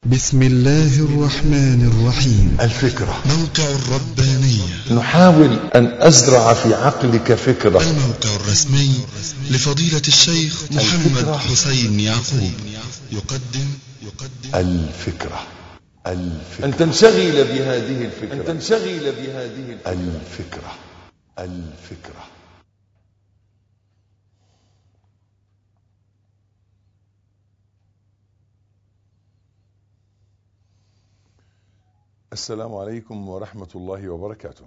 بسم الله الرحمن الرحيم. الفكرة موقع الربانية. نحاول أن أزرع في عقلك فكرة. الموقع الرسمي لفضيلة الشيخ محمد حسين يعقوب يقدم الفكرة أن تنشغل بهذه الفكرة. السلام عليكم ورحمة الله وبركاته.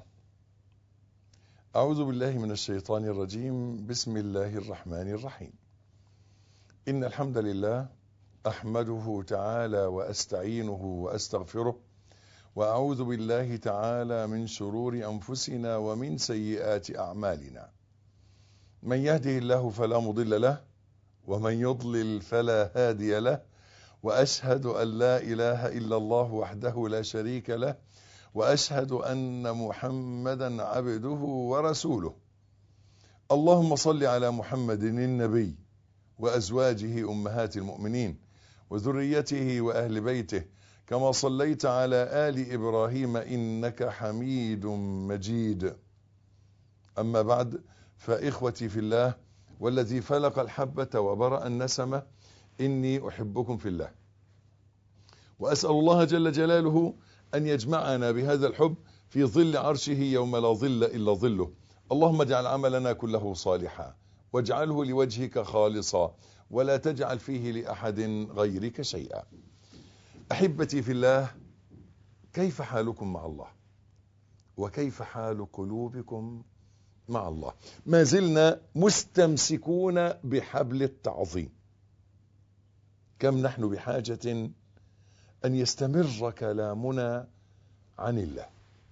أعوذ بالله من الشيطان الرجيم. بسم الله الرحمن الرحيم. إن الحمد لله أحمده تعالى وأستعينه وأستغفره، وأعوذ بالله تعالى من شرور أنفسنا ومن سيئات أعمالنا. من يهده الله فلا مضل له، ومن يضلل فلا هادي له، وأشهد أن لا إله إلا الله وحده لا شريك له، وأشهد أن محمدا عبده ورسوله. اللهم صل على محمد النبي وأزواجه أمهات المؤمنين وذريته وأهل بيته، كما صليت على آل إبراهيم إنك حميد مجيد. أما بعد، فإخوتي في الله والذي فلق الحبة وبرأ النسمة، إني أحبكم في الله، وأسأل الله جل جلاله أن يجمعنا بهذا الحب في ظل عرشه يوم لا ظل إلا ظله. اللهم اجعل عملنا كله صالحا، واجعله لوجهك خالصا، ولا تجعل فيه لأحد غيرك شيئا. أحبتي في الله، كيف حالكم مع الله؟ وكيف حال قلوبكم مع الله؟ ما زلنا مستمسكون بحبل التعظيم. كم نحن بحاجة أن يستمر كلامنا عن الله،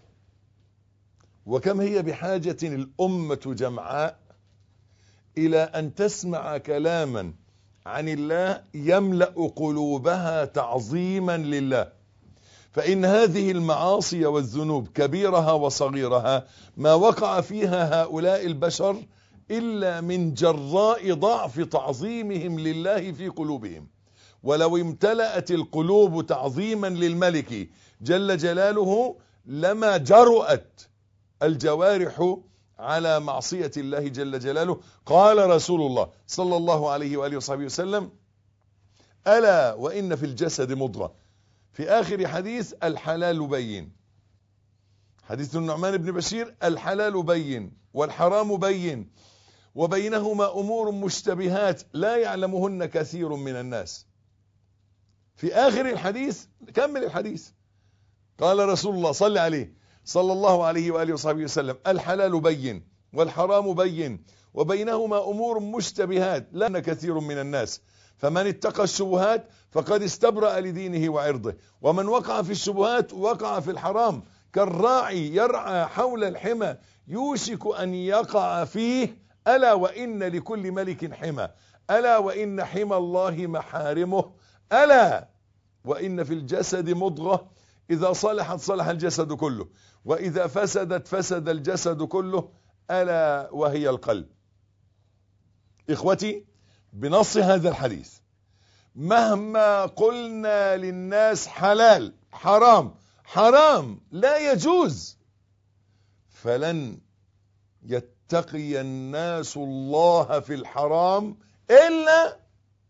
وكم هي بحاجة الأمة جمعاء إلى أن تسمع كلاما عن الله يملأ قلوبها تعظيما لله. فإن هذه المعاصي والذنوب كبيرها وصغيرها ما وقع فيها هؤلاء البشر إلا من جراء ضعف تعظيمهم لله في قلوبهم. ولو امتلأت القلوب تعظيما للملك جل جلاله لما جرأت الجوارح على معصية الله جل جلاله. قال رسول الله صلى الله عليه وآله وصحبه وسلم: ألا وإن في الجسد مضغة. في آخر حديث: الحلال بين. حديث النعمان بن بشير: الحلال بين والحرام بين وبينهما أمور مشتبهات لا يعلمهن كثير من الناس. في آخر الحديث، كمل الحديث، قال رسول الله صلى عليه صلى الله عليه وآله وصحبه وسلم: الحلال بين والحرام بين وبينهما أمور مشتبهات لا يعلمهن كثير من الناس، فمن اتقى الشبهات فقد استبرأ لدينه وعرضه، ومن وقع في الشبهات وقع في الحرام. كالراعي يرعى حول الحمى يوشك أن يقع فيه. ألا وإن لكل ملك حمى، ألا وإن حمى الله محارمه، ألا وإن في الجسد مضغة إذا صلحت صلح الجسد كله، وإذا فسدت فسد الجسد كله، ألا وهي القلب. إخوتي، بنص هذا الحديث، مهما قلنا للناس حلال حرام حرام لا يجوز، فلن يتقي الناس الله في الحرام إلا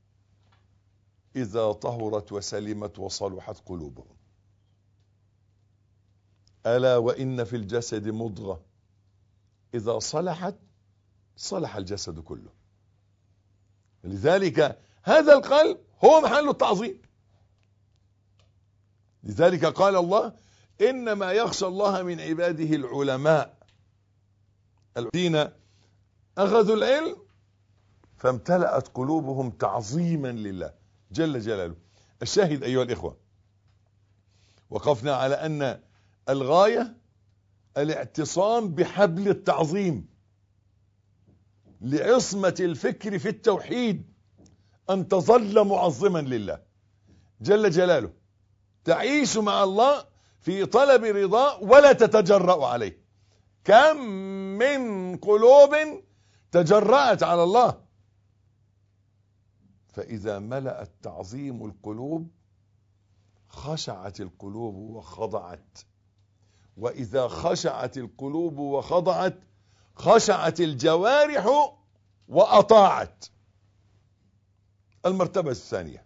إذا طهرت وسلمت وصلحت قلوبهم. ألا وإن في الجسد مضغة إذا صلحت صلح الجسد كله. لذلك هذا القلب هو محل التعظيم. لذلك قال الله: إنما يخشى الله من عباده العلماء الذين أخذوا العلم فامتلأت قلوبهم تعظيما لله جل جلاله. الشاهد أيها الإخوة، وقفنا على أن الغاية الاعتصام بحبل التعظيم لعصمة الفكر في التوحيد، أن تظل معظما لله جل جلاله، تعيش مع الله في طلب رضاه ولا تتجرأ عليه. كم من قلوب تجرأت على الله، فإذا ملأ التعظيم القلوب خشعت القلوب وخضعت، وإذا خشعت القلوب وخضعت خشعت الجوارح وأطاعت. المرتبة الثانية،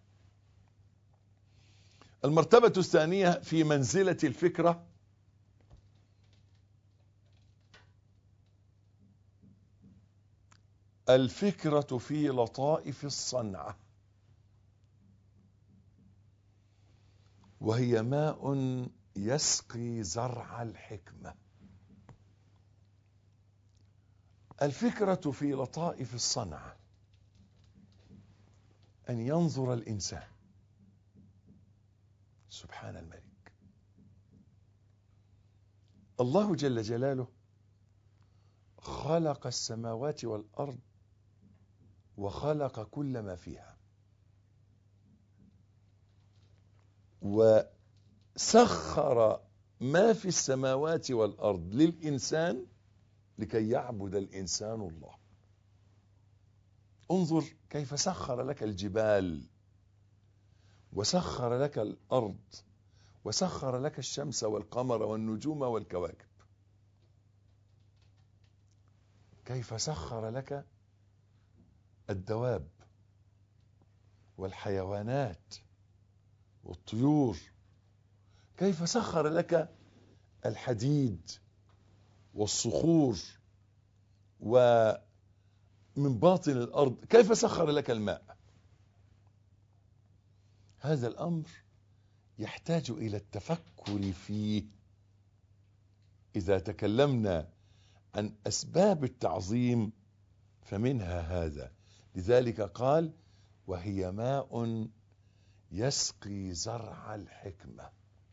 المرتبة الثانية في منزلة الفكرة الفكرة في لطائف الصنعة، وهي ماء يسقي زرع الحكمة. الفكرة في لطائف الصنعة أن ينظر الإنسان سبحان الملك، الله جل جلاله خلق السماوات والأرض وخلق كل ما فيها، وسخر ما في السماوات والأرض للإنسان لكي يعبد الإنسان الله. انظر كيف سخر لك الجبال، وسخر لك الأرض، وسخر لك الشمس والقمر والنجوم والكواكب. كيف سخر لك الدواب والحيوانات والطيور. كيف سخر لك الحديد والصخور ومن باطن الأرض. كيف سخر لك الماء. هذا الأمر يحتاج إلى التفكر فيه إذا تكلمنا عن أسباب التعظيم، فمنها هذا. لذلك قال وهي ماء يسقي زرع الحكمة.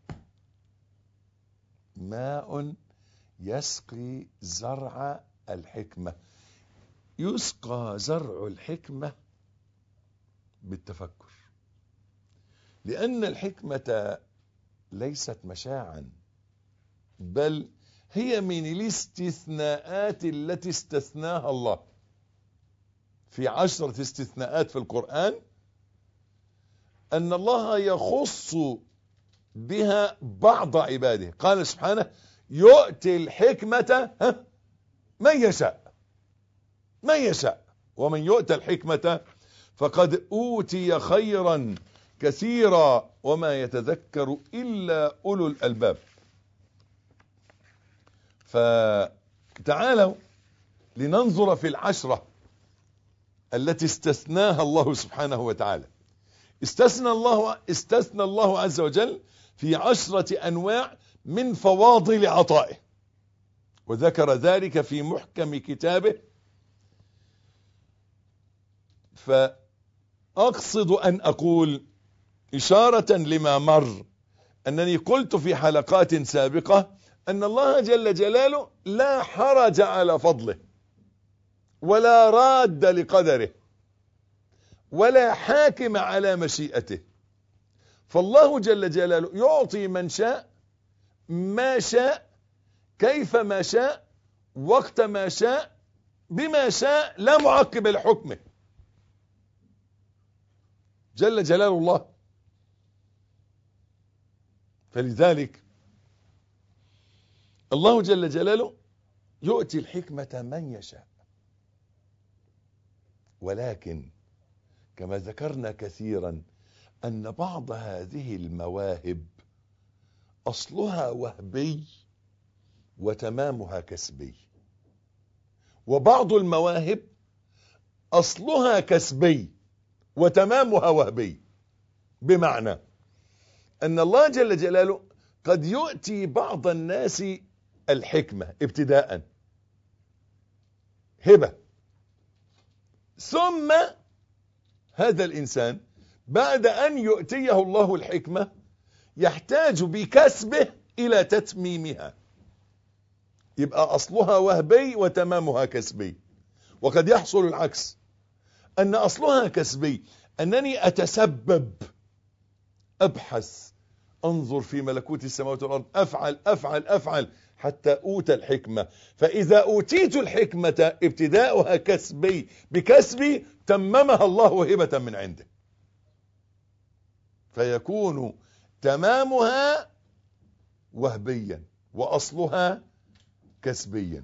ماء يسقي زرع الحكمة. يسقى زرع الحكمة بالتفكر، لأن الحكمة ليست مشاعا، بل هي من الاستثناءات التي استثناها الله. في 10 استثناءات في القرآن أن الله يخص بها بعض عباده. قال سبحانه يؤتي الحكمة من يشاء، من يشاء، ومن يؤتى الحكمة فقد أوتي خيرا كثيرا وما يتذكر إلا أولو الألباب. فتعالوا لننظر في 10 التي استثناها الله سبحانه وتعالى. استثنى الله عز وجل في 10 أنواع من فواضل عطائه، وذكر ذلك في محكم كتابه. فأقصد أن أقول إشارة لما مر أنني قلت في حلقات سابقة أن الله جل جلاله لا حرج على فضله ولا راد لقدره ولا حاكم على مشيئته. فالله جل جلاله يعطي من شاء ما شاء كيف ما شاء وقت ما شاء بما شاء، لا معقب لحكمه جل جلال الله. فلذلك الله جل جلاله يؤتي الحكمة من يشاء، ولكن كما ذكرنا كثيرا أن بعض هذه المواهب أصلها وهبي وتمامها كسبي، وبعض المواهب أصلها كسبي وتمامها وهبي. بمعنى أن الله جل جلاله قد يؤتي بعض الناس الحكمة ابتداء هبة، ثم هذا الإنسان بعد أن يؤتيه الله الحكمة يحتاج بكسبه إلى تتميمها، يبقى أصلها وهبي وتمامها كسبي. وقد يحصل العكس، أن أصلها كسبي، أنني أتسبب، أبحث، أنظر في ملكوت السماوات والأرض، أفعل أفعل أفعل حتى أوتى الحكمة. فإذا أوتيت الحكمة ابتداؤها كسبي، بكسبي تممها الله هبة من عنده، فيكون تمامها وهبيا وأصلها كسبيا.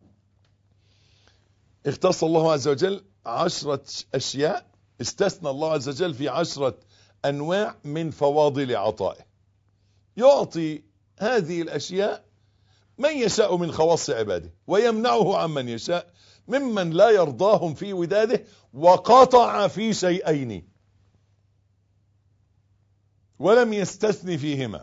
اختص الله عز وجل 10 أشياء، استثنى الله عز وجل في 10 أنواع من فواضل عطائه، يعطي هذه الأشياء من يشاء من خواص عباده ويمنعه عمن يشاء ممن لا يرضاهم في وداده، وقطع في شيئين ولم يستثن فيهما،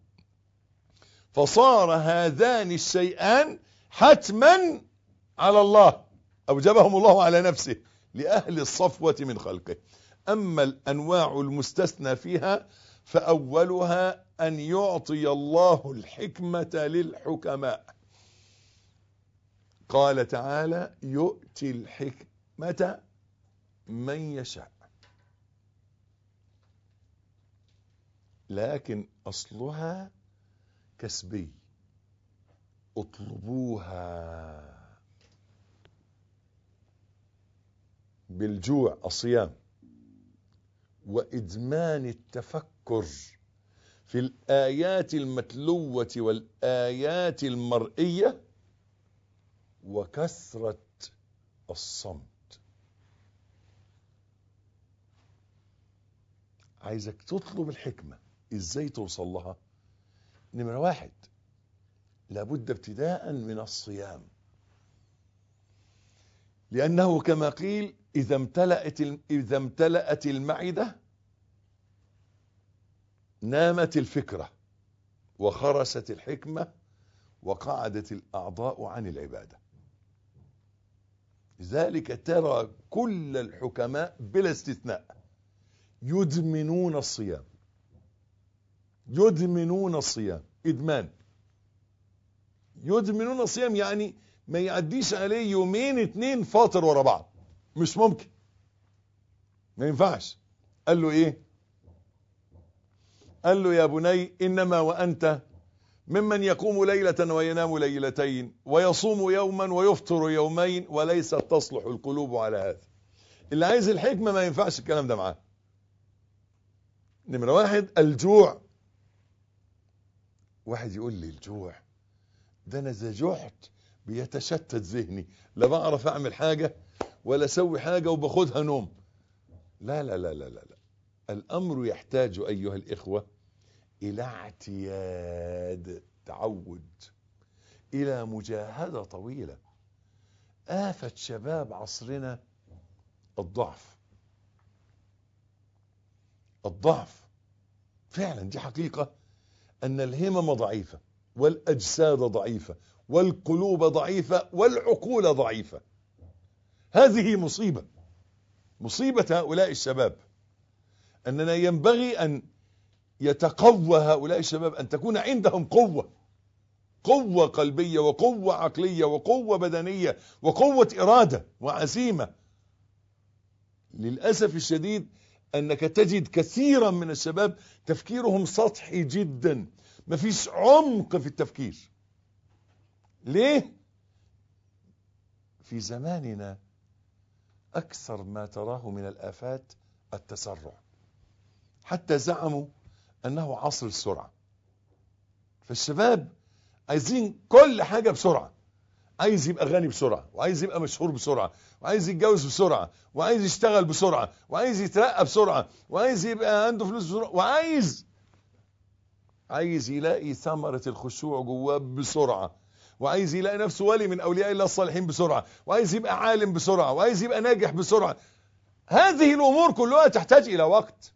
فصار هذان الشيئان حتما على الله، أوجبهم الله على نفسه لأهل الصفوة من خلقه. أما الأنواع المستثنى فيها فأولها أن يعطي الله الحكمة للحكماء. قال تعالى: يؤتي الحكمة من يشاء، لكن أصلها كسبي، اطلبوها بالجوع الصيام، وإدمان التفكر في الآيات المتلوة والآيات المرئية، وكثرة الصمت. عايزك تطلب الحكمة. ازاي توصل لها؟ نمرة 1، لابد ابتداء من الصيام، لأنه كما قيل: إذا امتلأت المعدة نامت الفكرة وخرست الحكمة وقعدت الأعضاء عن العبادة. لذلك ترى كل الحكماء بلا استثناء يدمنون الصيام، يدمنون الصيام، إدمان. يدمنون الصيام يعني ما يعديش عليه 2 فاطر ورا بعض، مش ممكن، ما ينفعش. قال له ايه؟ قال له: يا بني إنما وأنت ممن يقوم ليلة وينام ليلتين ويصوم يوما ويفطر يومين وليست تصلح القلوب على هذا. اللي عايز الحكمة ما ينفعش الكلام ده معاه. نمرة 1 الجوع. واحد يقول لي: الجوع ده أنا إذا جعت بيتشتت ذهني، لا بعرف أعمل حاجة ولا أسوي حاجة وباخدها نوم. لا لا لا لا لا لا. الأمر يحتاج أيها الإخوة إلى اعتياد، تعود، إلى مجاهدة طويلة. آفة شباب عصرنا الضعف. الضعف فعلا، دي حقيقة، أن الهمم ضعيفة والأجساد ضعيفة والقلوب ضعيفة والعقول ضعيفة. هذه مصيبة، مصيبة هؤلاء الشباب. أننا ينبغي أن يتقوى هؤلاء الشباب، أن تكون عندهم قوة، قوة قلبية وقوة عقلية وقوة بدنية وقوة إرادة وعزيمة. للأسف الشديد أنك تجد كثيرا من الشباب تفكيرهم سطحي جدا، مفيش عمق في التفكير. ليه؟ في زماننا أكثر ما تراه من الآفات التسرع، حتى زعموا أنه عصر السرعة. فالشباب عايزين كل حاجة بسرعة، عايز يبقى غني بسرعة، وعايز يبقى مشهور بسرعة، وعايز يتجوز بسرعة، وعايز يشتغل بسرعة، وعايز يترقى بسرعة، وعايز يبقى عنده فلوس بسرعة، عايز يلاقي ثمرة الخشوع جواه بسرعة، وعايز يلاقي نفسه ولي من أولياء الله الصالحين بسرعة، وعايز يبقى عالم بسرعة، وعايز يبقى ناجح بسرعة. هذه الأمور كلها تحتاج إلى وقت،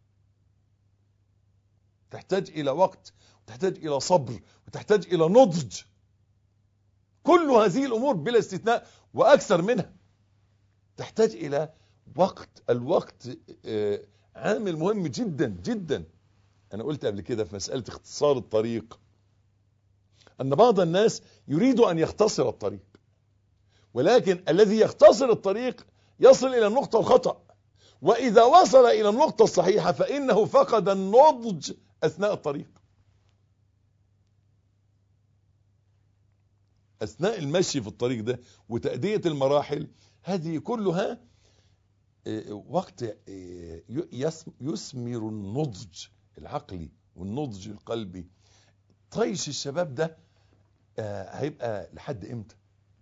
تحتاج إلى وقت، وتحتاج إلى صبر، وتحتاج إلى نضج. كل هذه الأمور بلا استثناء وأكثر منها تحتاج إلى وقت. الوقت عامل مهم جدا جدا. أنا قلت قبل كده في مسألة اختصار الطريق أن بعض الناس يريد أن يختصر الطريق، ولكن الذي يختصر الطريق يصل إلى النقطة الخطأ، وإذا وصل إلى النقطة الصحيحة فإنه فقد النضج أثناء الطريق، أثناء المشي في الطريق ده وتأدية المراحل. هذه كلها وقت يثمر النضج العقلي والنضج القلبي. طيش الشباب ده هيبقى لحد امتى؟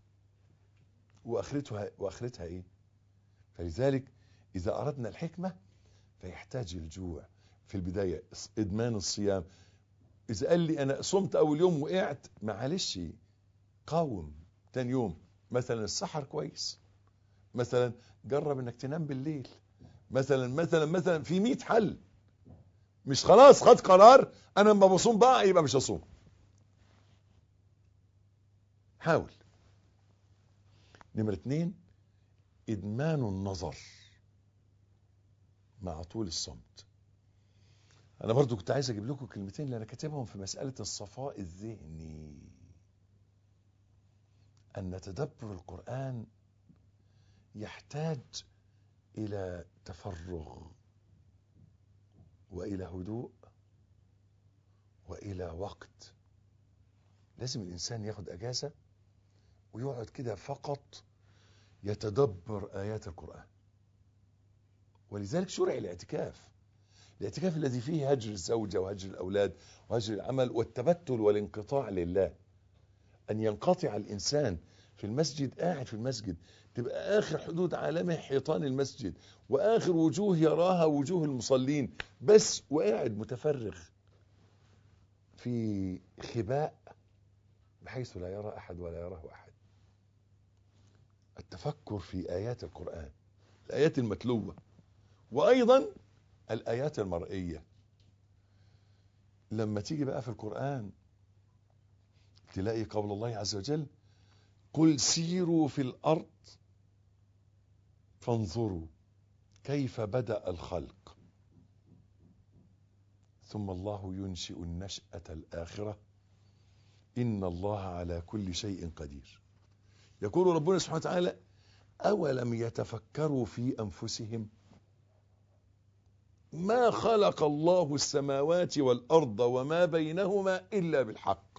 واخرتها ايه؟ فلذلك اذا اردنا الحكمة فيحتاج الجوع في البداية، ادمان الصيام. اذا قال لي انا صمت اول يوم وقعت، معلش قاوم تاني يوم. مثلا السحر كويس، مثلا جرب انك تنام بالليل، مثلا في 100 حل. مش خلاص خد قرار انا لما بصوم بقى يبقى مش هصوم. حاول. نمرة 2 ادمان النظر مع طول الصمت. انا برضو كنت عايز اجيب لكم كلمتين اللي انا كاتبهم في مسألة الصفاء الذهني. ان تدبر القرآن يحتاج الى تفرغ والى هدوء والى وقت. لازم الانسان ياخد اجازة ويقعد كده فقط يتدبر ايات القرآن. ولذلك شرع الاعتكاف الذي فيه هجر الزوجة وهجر الاولاد وهجر العمل والتبتل والانقطاع لله. ان ينقطع الانسان في المسجد، قاعد في المسجد، تبقى اخر حدود عالمه حيطان المسجد، واخر وجوه يراها وجوه المصلين بس، وقاعد متفرغ في خباء بحيث لا يرى احد ولا يراه احد. التفكر في ايات القرآن، الايات المتلوة، وايضا الايات المرئية. لما تيجي بقى في القرآن تلاقي قول الله عز وجل: قل سيروا في الارض فانظروا كيف بدأ الخلق ثم الله ينشئ النشأة الآخرة إن الله على كل شيء قدير. يقول ربنا سبحانه وتعالى: أولم يتفكروا في أنفسهم ما خلق الله السماوات والأرض وما بينهما إلا بالحق.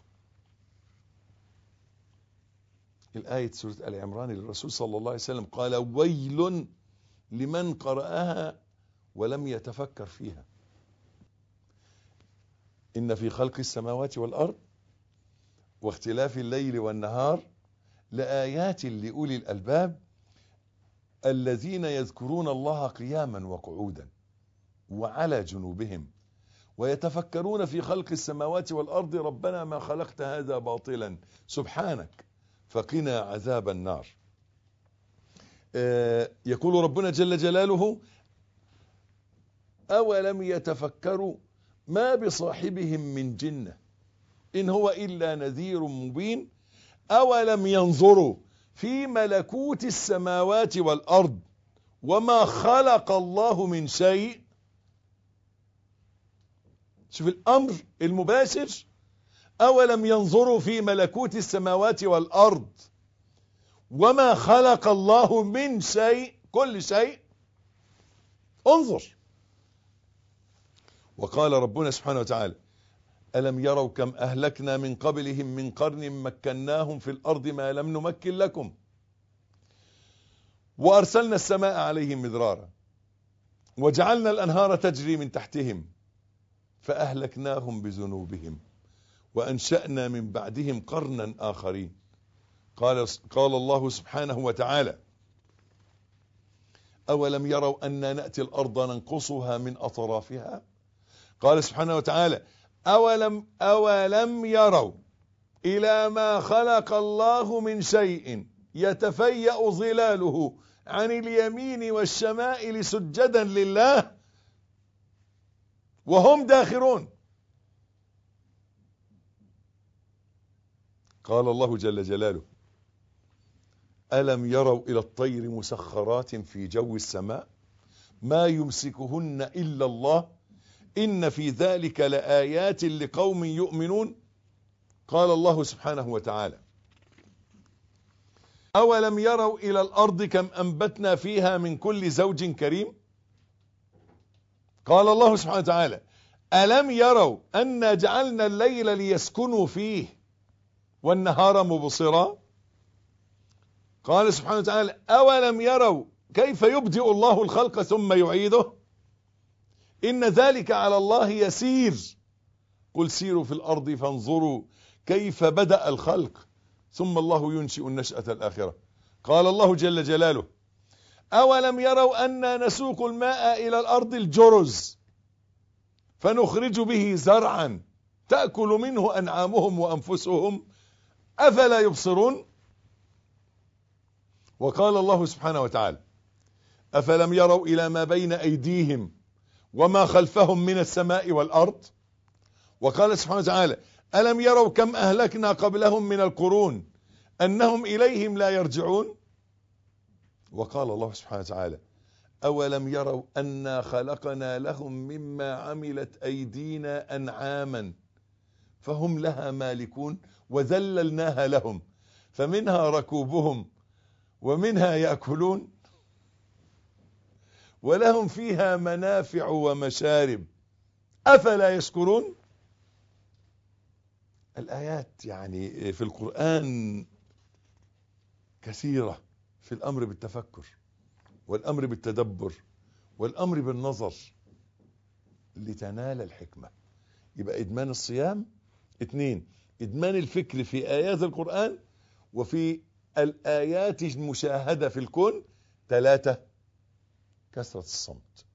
الآية سورة آل عمران للرسول صلى الله عليه وسلم قال: ويل لمن قرأها ولم يتفكر فيها إن في خلق السماوات والأرض واختلاف الليل والنهار لآيات لأولي الألباب الذين يذكرون الله قياما وقعودا وعلى جنوبهم ويتفكرون في خلق السماوات والأرض ربنا ما خلقت هذا باطلا سبحانك فقنا عذاب النار. يقول ربنا جل جلاله: أولم يتفكروا ما بصاحبهم من جنة إن هو إلا نذير مبين أولم ينظروا في ملكوت السماوات والأرض وما خلق الله من شيء. شوف الأمر المباشر: أولم ينظروا في ملكوت السماوات والأرض وما خلق الله من شيء، كل شيء انظر. وقال ربنا سبحانه وتعالى: ألم يروا كم أهلكنا من قبلهم من قرن مكناهم في الأرض ما لم نمكن لكم وأرسلنا السماء عليهم مدرارا وجعلنا الأنهار تجري من تحتهم فأهلكناهم بذنوبهم وأنشأنا من بعدهم قرنا آخرين. قال الله سبحانه وتعالى: أولم يروا أنا نأتي الأرض ننقصها من أطرافها. قال سبحانه وتعالى: أولم يروا إلى ما خلق الله من شيء يتفيأ ظلاله عن اليمين والشمائل سجدا لله وهم داخرون. قال الله جل جلاله: ألم يروا إلى الطير مسخرات في جو السماء ما يمسكهن إلا الله إن في ذلك لآيات لقوم يؤمنون. قال الله سبحانه وتعالى: أولم يروا إلى الأرض كم أنبتنا فيها من كل زوج كريم. قال الله سبحانه وتعالى: ألم يروا أنا جعلنا الليل ليسكنوا فيه والنهار مبصرا. قال سبحانه وتعالى: أولم يروا كيف يبدئ الله الخلق ثم يعيده إن ذلك على الله يسير. قل سيروا في الأرض فانظروا كيف بدأ الخلق ثم الله ينشئ النشأة الآخرة. قال الله جل جلاله أولم يروا أنا نسوق الماء إلى الأرض الجرز فنخرج به زرعا تأكل منه أنعامهم وأنفسهم أفلا يبصرون. وقال الله سبحانه وتعالى أفلم يروا إلى ما بين أيديهم وما خلفهم من السماء والأرض. وقال سبحانه وتعالى ألم يروا كم أهلكنا قبلهم من القرون أنهم إليهم لا يرجعون. وقال الله سبحانه وتعالى أولم يروا أنا خلقنا لهم مما عملت أيدينا أنعاما فهم لها مالكون وذللناها لهم فمنها ركوبهم ومنها يأكلون ولهم فيها منافع ومشارب أفلا يشكرون. الآيات يعني في القرآن كثيرة في الأمر بالتفكر والأمر بالتدبر والأمر بالنظر لتنال الحكمة. يبقى إدمان الصيام 2، إدمان الفكر في آيات القرآن وفي الآيات المشاهدة في الكون. 3، كثرة الصمت.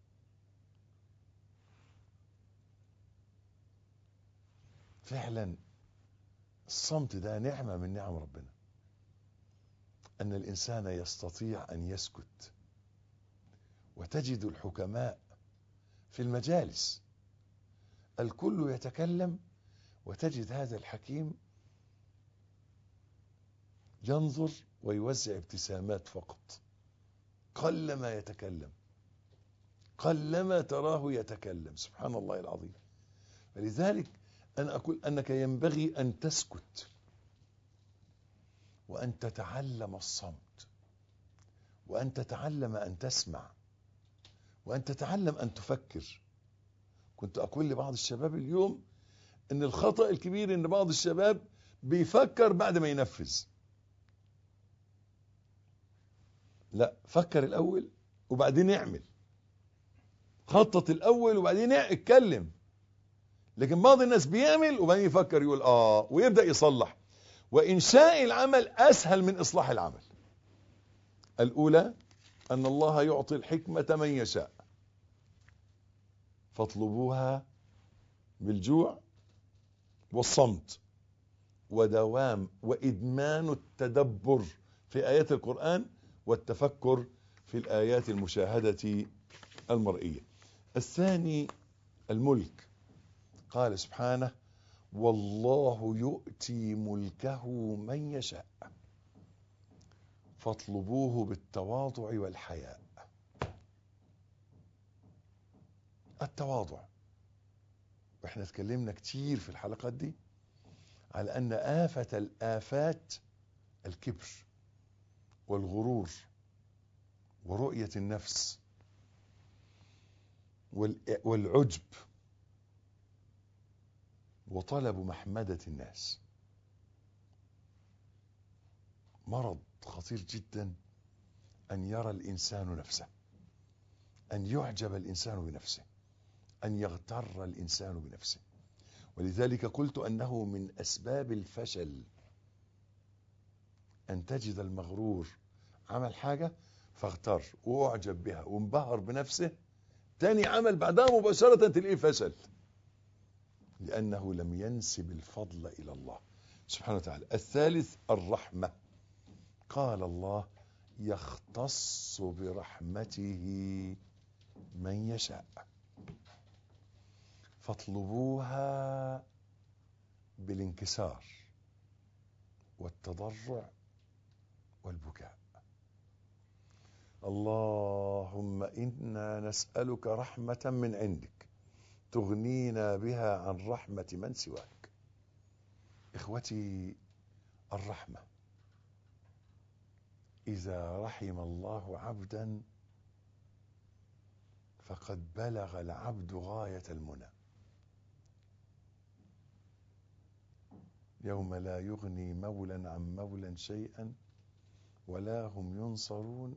فعلا الصمت ده نعمة من نعم ربنا، أن الإنسان يستطيع أن يسكت. وتجد الحكماء في المجالس الكل يتكلم وتجد هذا الحكيم ينظر ويوزع ابتسامات فقط، قلما يتكلم، قلما تراه يتكلم. سبحان الله العظيم. فلذلك أنا أقول أنك ينبغي أن تسكت وأن تتعلم الصمت وأن تتعلم أن تسمع وأن تتعلم أن تفكر. كنت أقول لبعض الشباب اليوم أن الخطأ الكبير أن بعض الشباب بيفكر بعد ما ينفذ. لا، فكر الأول وبعدين اعمل، خطط الأول وبعدين اتكلم. لكن بعض الناس بيعمل وبعدين يفكر يقول ويبدأ يصلح. وإنشاء العمل أسهل من إصلاح العمل. الأولى أن الله يعطي الحكمة من يشاء فاطلبوها بالجوع والصمت ودوام وإدمان التدبر في آيات القرآن والتفكر في الآيات المشاهدة المرئية. الثاني الملك. قال سبحانه والله يؤتي ملكه من يشاء فاطلبوه بالتواضع والحياء. التواضع، واحنا اتكلمنا كتير في الحلقات دي على أن آفة الآفات الكبر والغرور ورؤية النفس والعجب وطلب محمدة الناس. مرض خطير جدا أن يرى الإنسان نفسه، أن يعجب الإنسان بنفسه، أن يغتر الإنسان بنفسه. ولذلك قلت أنه من أسباب الفشل أن تجد المغرور عمل حاجة فاغتر وأعجب بها وانبهر بنفسه، تاني عمل بعدها مباشرة تلاقيه فشل، لأنه لم ينسب الفضل إلى الله سبحانه وتعالى. الثالث الرحمة. قال الله يختص برحمته من يشاء فاطلبوها بالانكسار والتضرع والبكاء. اللهم إنا نسألك رحمة من عندك تغنينا بها عن رحمة من سواك. إخوتي، الرحمة إذا رحم الله عبدا فقد بلغ العبد غاية المنى. يوم لا يغني مولى عن مولى شيئا ولا هم ينصرون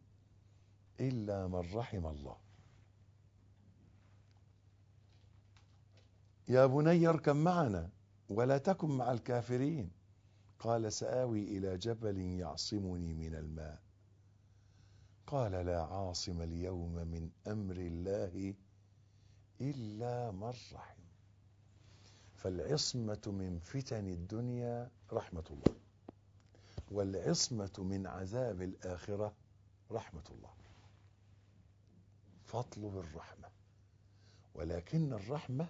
إلا من رحم الله. يا بني اركب معنا ولا تكن مع الكافرين. قال سآوي إلى جبل يعصمني من الماء. قال لا عاصم اليوم من أمر الله إلا من رحم. فالعصمة من فتن الدنيا رحمة الله، والعصمة من عذاب الآخرة رحمة الله. فاطلب الرحمة، ولكن الرحمة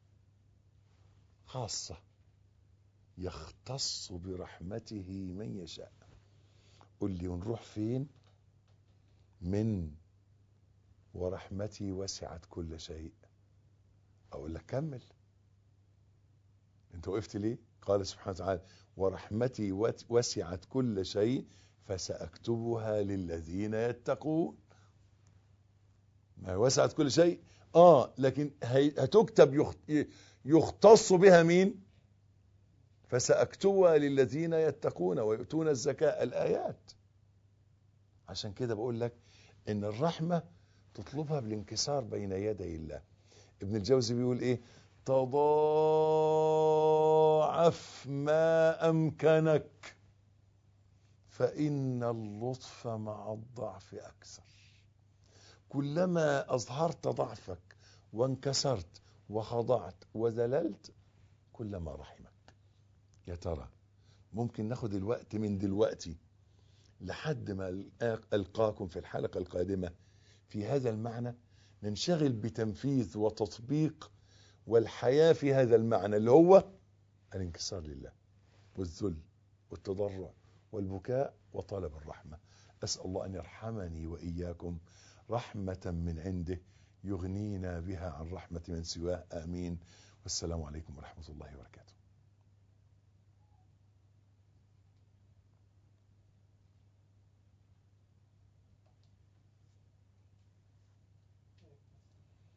خاصة يختص برحمته من يشاء. قل لي نروح فين من ورحمتي وسعت كل شيء؟ أقول لك كمل. انت وقفت ليه؟ قال سبحانه وتعالى ورحمتي وسعت كل شيء فسأكتبها للذين يتقون. ما وسعت كل شيء لكن هتكتب يختص بها مين؟ فسأكتبها للذين يتقون ويؤتون الزكاة. الآيات. عشان كده بقول لك ان الرحمة تطلبها بالانكسار بين يدي الله. ابن الجوزي بيقول ايه؟ تضاعف ما أمكنك فإن اللطف مع الضعف أكثر. كلما أظهرت ضعفك وانكسرت وخضعت وذللت كلما رحمك. يا ترى ممكن ناخد الوقت من دلوقتي لحد ما ألقاكم في الحلقة القادمة في هذا المعنى، ننشغل بتنفيذ وتطبيق والحياة في هذا المعنى اللي هو الانكسار لله والذل والتضرع والبكاء وطلب الرحمة. أسأل الله أن يرحمني وإياكم رحمة من عنده يغنينا بها عن رحمة من سواه. آمين. والسلام عليكم ورحمة الله وبركاته.